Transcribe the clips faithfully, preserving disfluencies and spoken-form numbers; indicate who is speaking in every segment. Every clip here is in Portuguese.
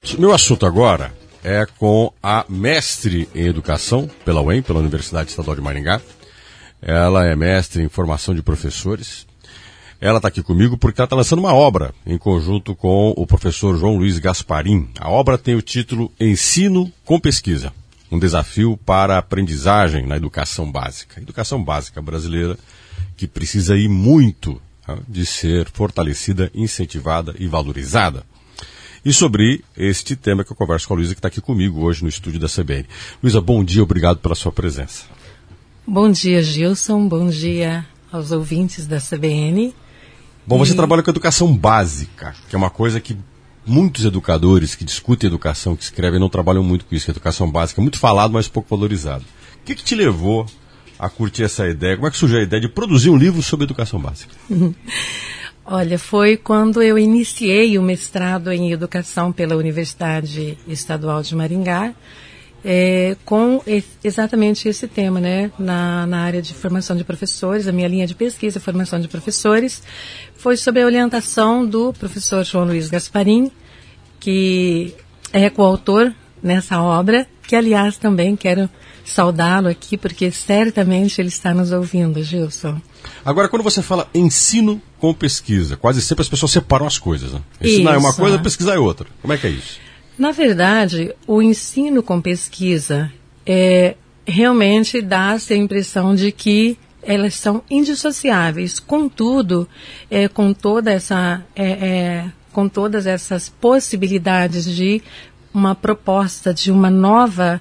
Speaker 1: Meu assunto agora é com a mestre em educação pela U E M, pela Universidade Estadual de Maringá. Ela é mestre em formação de professores. Ela está aqui comigo porque ela está lançando uma obra em conjunto com o professor João Luiz Gasparim. A obra tem o título Ensino com Pesquisa, um desafio para a aprendizagem na educação básica. A educação básica brasileira que precisa ir muito tá, de ser fortalecida, incentivada e valorizada. E sobre este tema que eu converso com a Luísa, que está aqui comigo hoje no estúdio da C B N. Luísa, bom dia, obrigado pela sua presença.
Speaker 2: Bom dia, Gilson, bom dia aos ouvintes da C B N.
Speaker 1: Bom, você
Speaker 2: e...
Speaker 1: trabalha com educação básica, que é uma coisa que muitos educadores que discutem educação, que escrevem, não trabalham muito com isso, que a educação básica é muito falado, mas pouco valorizado. O que, que te levou a curtir essa ideia? Como é que surgiu a ideia de produzir um livro sobre educação básica?
Speaker 2: Olha, foi quando eu iniciei o mestrado em educação pela Universidade Estadual de Maringá, é, com exatamente esse tema, né, na, na área de formação de professores. A minha linha de pesquisa, formação de professores, foi sob a orientação do professor João Luiz Gasparim, que é coautor nessa obra, que aliás também quero saudá-lo aqui, porque certamente ele está nos ouvindo, Gilson.
Speaker 1: Agora, quando você fala ensino com pesquisa, quase sempre as pessoas separam as coisas, né? Ensinar
Speaker 2: isso.
Speaker 1: é uma coisa, pesquisar é outra. Como é que é isso?
Speaker 2: Na verdade, o ensino com pesquisa é, realmente dá-se a impressão de que elas são indissociáveis. Contudo, é, com, toda essa, é, é, com todas essas possibilidades de uma proposta de uma nova...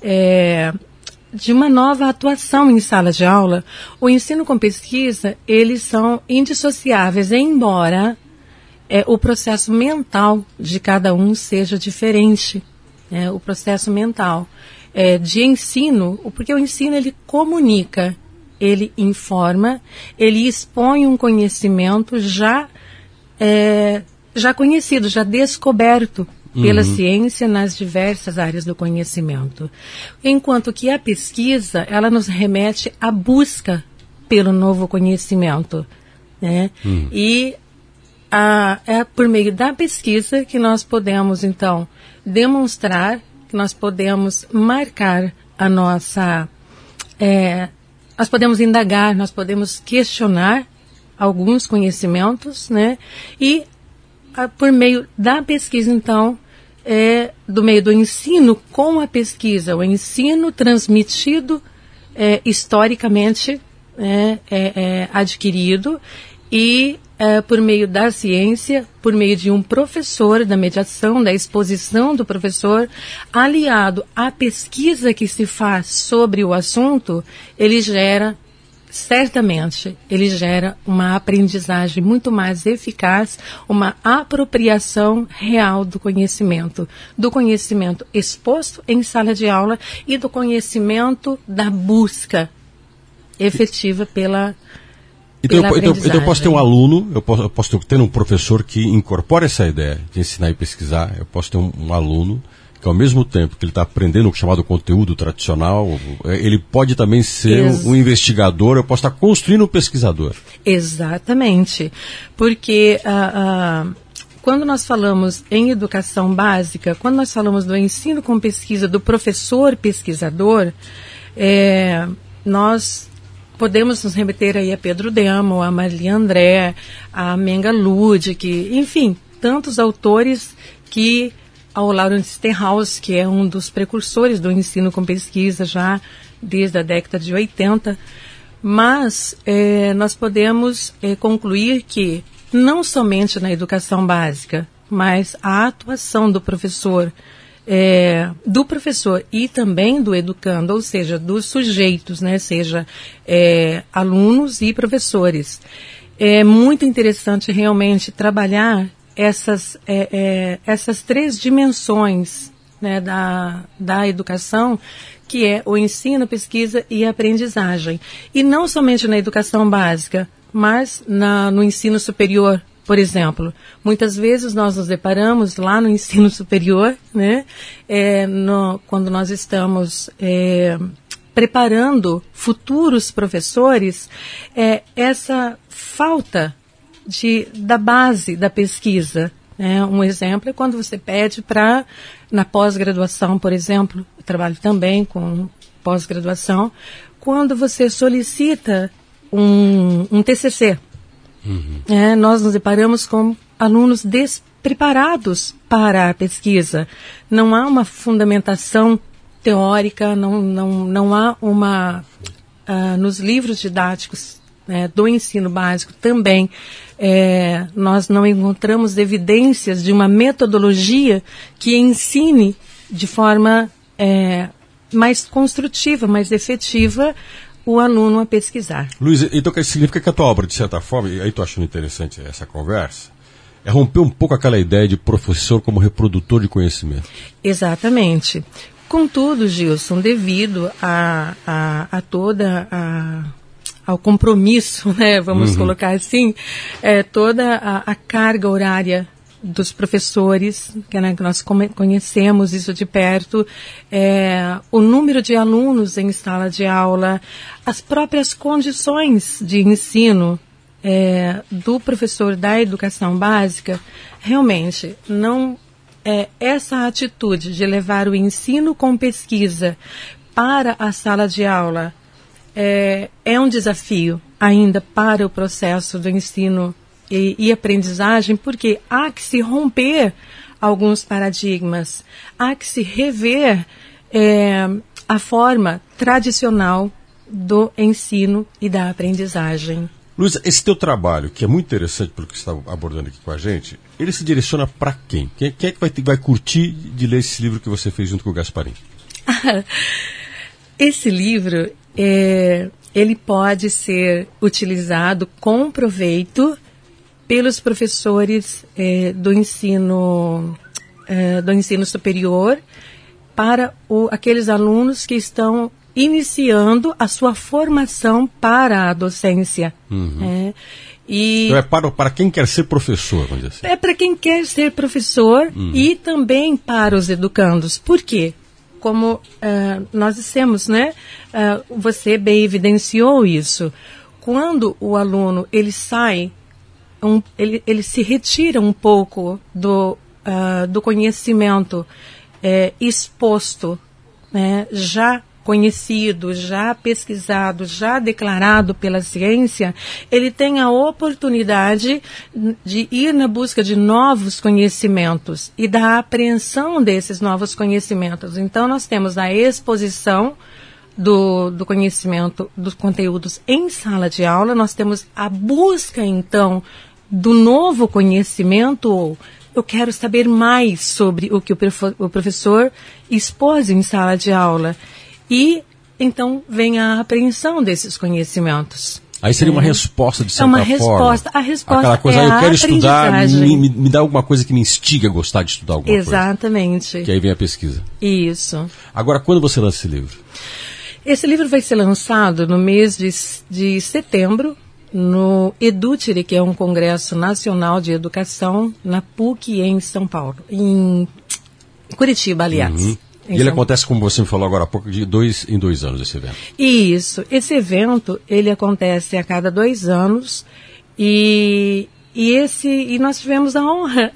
Speaker 2: É, de uma nova atuação em sala de aula, o ensino com pesquisa, eles são indissociáveis, embora é, o processo mental de cada um seja diferente. É, o processo mental é, de ensino, porque o ensino ele comunica, ele informa, ele expõe um conhecimento já, é, já conhecido, já descoberto pela uhum. ciência nas diversas áreas do conhecimento. Enquanto que a pesquisa, ela nos remete à busca pelo novo conhecimento, né? Uhum. E a, é por meio da pesquisa que nós podemos, então, demonstrar, que nós podemos marcar a nossa... É, nós podemos indagar, nós podemos questionar alguns conhecimentos, né? E por meio da pesquisa, então, é, do meio do ensino com a pesquisa, o ensino transmitido é, historicamente é, é, é, adquirido e é, por meio da ciência, por meio de um professor, da mediação, da exposição do professor, aliado à pesquisa que se faz sobre o assunto, ele gera... certamente, ele gera uma aprendizagem muito mais eficaz, uma apropriação real do conhecimento, do conhecimento exposto em sala de aula e do conhecimento da busca efetiva pela,
Speaker 1: então,
Speaker 2: pela
Speaker 1: eu,
Speaker 2: aprendizagem.
Speaker 1: Então eu posso ter um aluno, eu posso, eu posso ter, ter um professor que incorpora essa ideia de ensinar e pesquisar, eu posso ter um, um aluno que ao mesmo tempo que ele está aprendendo o chamado conteúdo tradicional, ele pode também ser Ex- um investigador, eu posso estar construindo um pesquisador.
Speaker 2: Exatamente, porque uh, uh, quando nós falamos em educação básica, quando nós falamos do ensino com pesquisa, do professor pesquisador, é, nós podemos nos remeter aí a Pedro Demo, a Marli André, a Menga Ludwig, enfim, tantos autores que... ao Lawrence Stenhouse, que é um dos precursores do ensino com pesquisa já desde a década de oitenta, mas é, nós podemos é, concluir que não somente na educação básica, mas a atuação do professor, é, do professor e também do educando, ou seja, dos sujeitos, né, seja é, alunos e professores. É muito interessante realmente trabalhar Essas, é, é, essas três dimensões, né, da, da educação, que é o ensino, pesquisa e aprendizagem. E não somente na educação básica, mas na, no ensino superior, por exemplo. Muitas vezes nós nos deparamos lá no ensino superior, né, é, no, quando nós estamos... É, preparando futuros professores, é, essa falta de, da base da pesquisa, Né? Um exemplo é quando você pede para, na pós-graduação, por exemplo, eu trabalho também com pós-graduação, quando você solicita um, um T C C. Uhum. É, nós nos deparamos com alunos despreparados para a pesquisa. Não há uma fundamentação teórica, não, não, não há uma... Uh, nos livros didáticos né, do ensino básico também, é, nós não encontramos evidências de uma metodologia que ensine de forma é, mais construtiva, mais efetiva o aluno a pesquisar.
Speaker 1: Luiz, então significa que a tua obra, de certa forma, e aí estou achando interessante essa conversa, é romper um pouco aquela ideia de professor como reprodutor de conhecimento.
Speaker 2: Exatamente. Contudo, Gilson, devido a, a, a toda a, ao compromisso, né, vamos uhum. colocar assim, é, toda a, a carga horária dos professores, que, né, que nós conhecemos isso de perto, é, o número de alunos em sala de aula, as próprias condições de ensino é, do professor da educação básica, realmente não... É, essa atitude de levar o ensino com pesquisa para a sala de aula é, é um desafio ainda para o processo do ensino e, e aprendizagem, porque há que se romper alguns paradigmas, há que se rever é, a forma tradicional do ensino e da aprendizagem.
Speaker 1: Luiz, esse teu trabalho, que é muito interessante pelo que você está abordando aqui com a gente, ele se direciona para quem? quem? Quem é que vai, vai curtir de ler esse livro que você fez junto com o Gasparim?
Speaker 2: Esse livro, é, ele pode ser utilizado com proveito pelos professores é, do ensino, é, do ensino superior para o, aqueles alunos que estão iniciando a sua formação para a docência. Uhum. É, e
Speaker 1: então é para, para quem quer ser professor, vamos dizer assim.
Speaker 2: É para quem quer ser professor uhum. e também para os educandos. Por quê? Como uh, nós dissemos, né? Uh, você bem evidenciou isso. Quando o aluno ele sai, um, ele, ele se retira um pouco do, uh, do conhecimento uh, exposto, né, já conhecido, já pesquisado, já declarado pela ciência, ele tem a oportunidade de ir na busca de novos conhecimentos e da apreensão desses novos conhecimentos. Então, nós temos a exposição do, do conhecimento, dos conteúdos em sala de aula, nós temos a busca, então, do novo conhecimento, ou eu quero saber mais sobre o que o, o professor expôs em sala de aula. E, então, vem a apreensão desses conhecimentos.
Speaker 1: Aí seria uma é. resposta, de certa forma. É uma
Speaker 2: resposta. A resposta
Speaker 1: Aquela coisa,
Speaker 2: é
Speaker 1: eu
Speaker 2: a
Speaker 1: quero estudar, me, me, me dá alguma coisa que me instiga a gostar de estudar alguma
Speaker 2: Exatamente.
Speaker 1: coisa. Que aí vem a pesquisa.
Speaker 2: Isso.
Speaker 1: Agora, quando você lança esse livro?
Speaker 2: Esse livro vai ser lançado no mês de, de setembro, no Edutire, que é um congresso nacional de educação, na P U C em São Paulo. Em Curitiba, aliás.
Speaker 1: Uhum. E ele acontece, como você me falou agora há pouco, de dois em dois anos, esse evento.
Speaker 2: Isso. Esse evento, ele acontece a cada dois anos e, e, esse, e nós tivemos a honra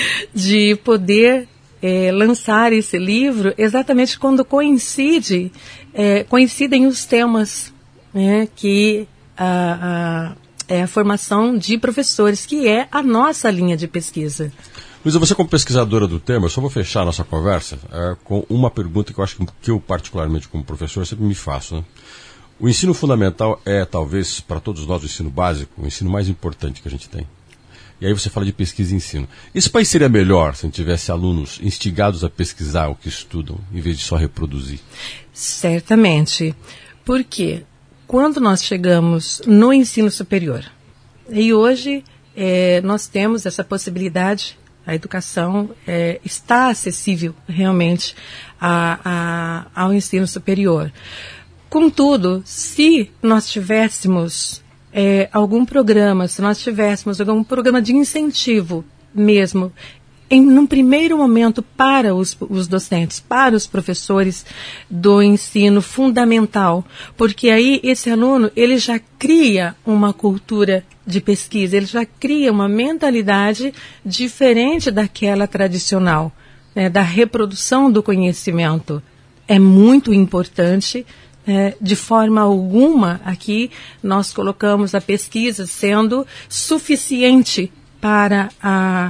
Speaker 2: de poder é, lançar esse livro exatamente quando coincide, é, coincidem os temas, né, que a, a, é a formação de professores, que é a nossa linha de pesquisa.
Speaker 1: Luísa, você como pesquisadora do tema, eu só vou fechar a nossa conversa é, com uma pergunta que eu acho que, que eu particularmente como professor sempre me faço. Né? O ensino fundamental é talvez para todos nós o ensino básico, o ensino mais importante que a gente tem. E aí você fala de pesquisa e ensino. Esse país seria melhor se a gente tivesse alunos instigados a pesquisar o que estudam, em vez de só reproduzir?
Speaker 2: Certamente. Por quê? Quando nós chegamos no ensino superior, e hoje é, nós temos essa possibilidade. A educação é, está acessível realmente a, a, ao ensino superior. Contudo, se nós tivéssemos é, algum programa, se nós tivéssemos algum programa de incentivo mesmo, em num primeiro momento para os, os docentes, para os professores do ensino fundamental, porque aí esse aluno ele já cria uma cultura de pesquisa, ele já cria uma mentalidade diferente daquela tradicional, né, da reprodução do conhecimento. É muito importante, é, de forma alguma, aqui nós colocamos a pesquisa sendo suficiente para a,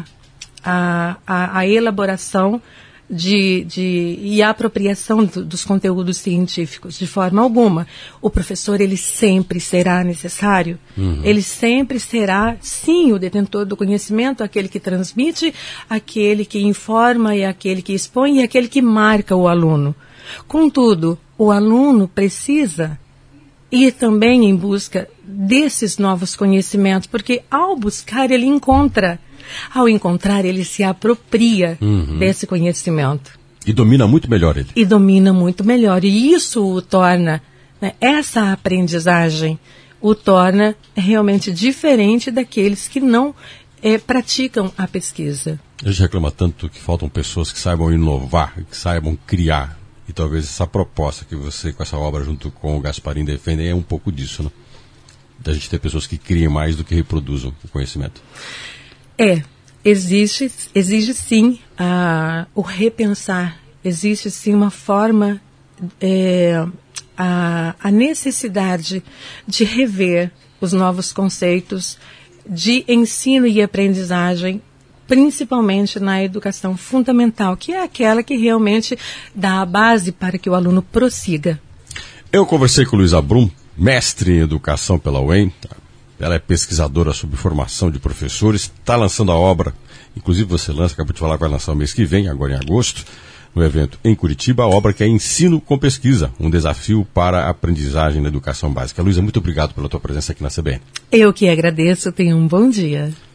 Speaker 2: a, a, a elaboração De, de, e a apropriação do, dos conteúdos científicos, de forma alguma. O professor, ele sempre será necessário, uhum. ele sempre será, sim, o detentor do conhecimento, aquele que transmite, aquele que informa e aquele que expõe e aquele que marca o aluno. Contudo, o aluno precisa ir também em busca desses novos conhecimentos, porque ao buscar ele encontra. Ao encontrar, ele se apropria uhum. desse conhecimento.
Speaker 1: E domina muito melhor ele.
Speaker 2: E domina muito melhor. E isso o torna, né, essa aprendizagem, o torna realmente diferente daqueles que não é, praticam a pesquisa.
Speaker 1: A gente reclama tanto que faltam pessoas que saibam inovar, que saibam criar. E talvez essa proposta que você, com essa obra, junto com o Gasparim, defendem é um pouco disso, né? Da gente ter pessoas que criem mais do que reproduzam o conhecimento.
Speaker 2: É, existe, exige sim uh, o repensar, existe sim uma forma, é, a, a necessidade de rever os novos conceitos de ensino e aprendizagem, principalmente na educação fundamental, que é aquela que realmente dá a base para que o aluno prossiga.
Speaker 1: Eu conversei com Luísa Brum, mestre em educação pela U E M. Ela é pesquisadora sobre formação de professores, está lançando a obra, inclusive você lança, acabou de falar que vai lançar o mês que vem, agora em agosto, no evento em Curitiba, a obra que é Ensino com Pesquisa, um desafio para a aprendizagem na educação básica. Luísa, muito obrigado pela tua presença aqui na C B N.
Speaker 2: Eu que agradeço, tenha um bom dia.